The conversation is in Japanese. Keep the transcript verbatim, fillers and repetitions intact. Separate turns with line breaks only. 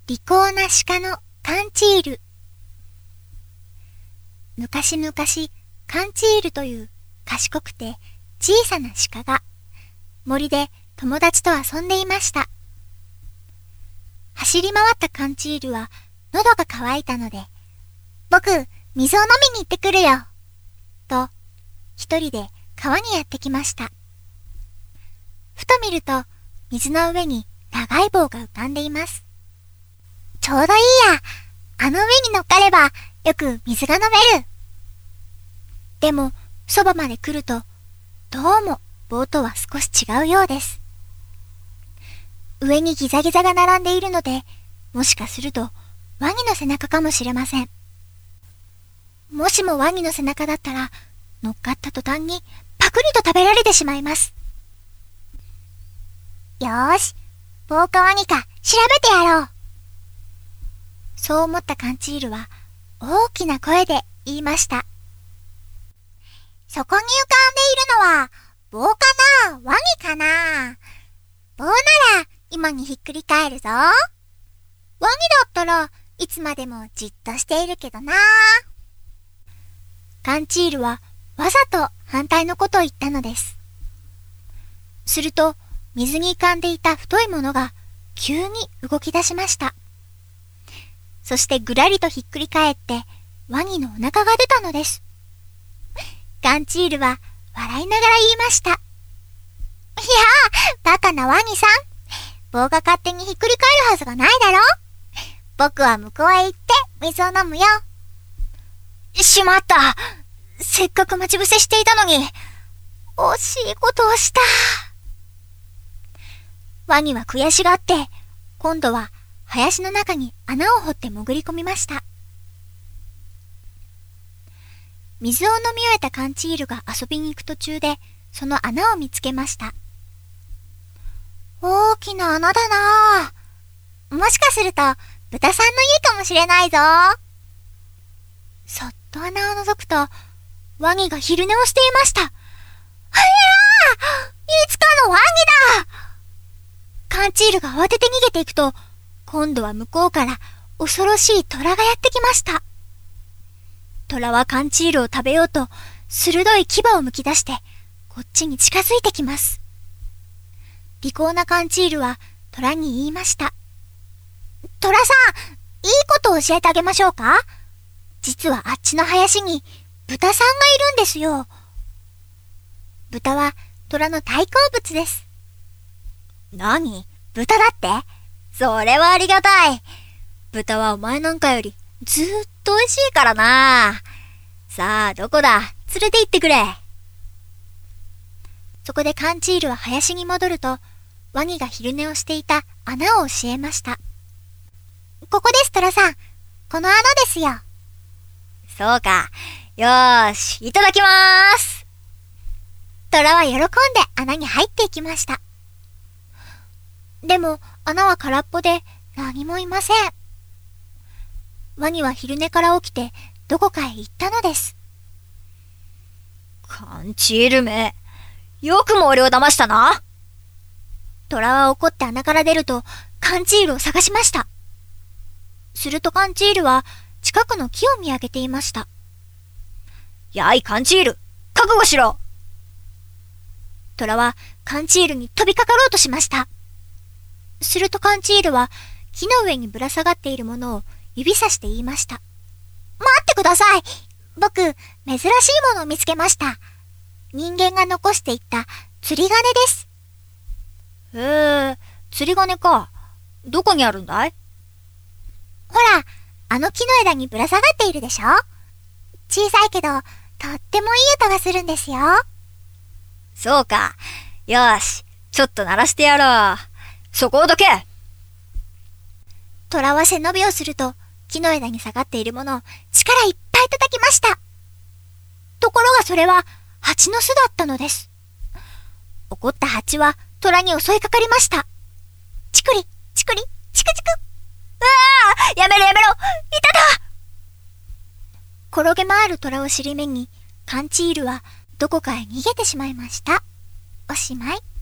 利口な鹿のカンチール。昔々、カンチールという賢くて小さな鹿が森で友達と遊んでいました。走り回ったカンチールは喉が渇いたので、僕、水を飲みに行ってくるよ。と、一人で川にやってきました。ふと見ると、水の上に長い棒が浮かんでいます。ちょうどいいや。あの上に乗っかれば、よく水が飲める。でも、そばまで来ると、どうも棒とは少し違うようです。上にギザギザが並んでいるので、もしかすると、ワニの背中かもしれません。もしもワニの背中だったら、乗っかった途端にパクリと食べられてしまいます。よーし、棒かワニか調べてやろう。そう思ったカンチールは大きな声で言いました。そこに浮かんでいるのは棒かな、ワニかな。棒なら今にひっくり返るぞ。ワニだったらいつまでもじっとしているけどな。カンチールはわざと反対のことを言ったのです。すると水に浮かんでいた太いものが急に動き出しました。そしてぐらりとひっくり返ってワニのお腹が出たのです。カンチールは笑いながら言いました。いやあ、バカなワニさん。棒が勝手にひっくり返るはずがないだろ。僕は向こうへ行って水を飲むよ。しまった。せっかく待ち伏せしていたのに、惜しいことをした。ワニは悔しがって、今度は林の中に穴を掘って潜り込みました。水を飲み終えたカンチールが遊びに行く途中で、その穴を見つけました。大きな穴だなぁ。もしかすると、豚さんの家かもしれないぞ。そっと穴を覗くと、ワニが昼寝をしていました。はやー！いつかのワニだ！カンチールが慌てて逃げていくと、今度は向こうから恐ろしい虎がやってきました。虎はカンチールを食べようと鋭い牙をむき出してこっちに近づいてきます。利口なカンチールは虎に言いました。虎さん、いいことを教えてあげましょうか？実はあっちの林に豚さんがいるんですよ。豚は虎の大好物です。何？豚だって？それはありがたい。豚はお前なんかよりずーっと美味しいからな。さあ、どこだ？連れて行ってくれ。そこでカンチールは林に戻ると、ワニが昼寝をしていた穴を教えました。ここです、トラさん。この穴ですよ。そうか。よーし、いただきまーす。トラは喜んで穴に入っていきました。でも穴は空っぽで何もいません。ワニは昼寝から起きてどこかへ行ったのです。
カンチールめ、よくも俺を騙したな。
トラは怒って穴から出るとカンチールを探しました。するとカンチールは近くの木を見上げていました。
やいカンチール、覚悟しろ。
トラはカンチールに飛びかかろうとしました。するとカンチールは木の上にぶら下がっているものを指さして言いました。待ってください。僕、珍しいものを見つけました。人間が残していった釣り鐘です。
へえ、釣り鐘か。どこにあるんだい？
ほら、あの木の枝にぶら下がっているでしょ？小さいけど、とってもいい音がするんですよ。
そうか。よーし、ちょっと鳴らしてやろう。そこをどけ！
虎は背伸びをすると、木の枝に下がっているものを力いっぱい叩きました。ところがそれは蜂の巣だったのです。怒った蜂は虎に襲いかかりました。チクリ、チクリ、チクチク。
うわあ！やめろやめろ！いただ！
転げ回る虎を尻目に、カンチールはどこかへ逃げてしまいました。おしまい。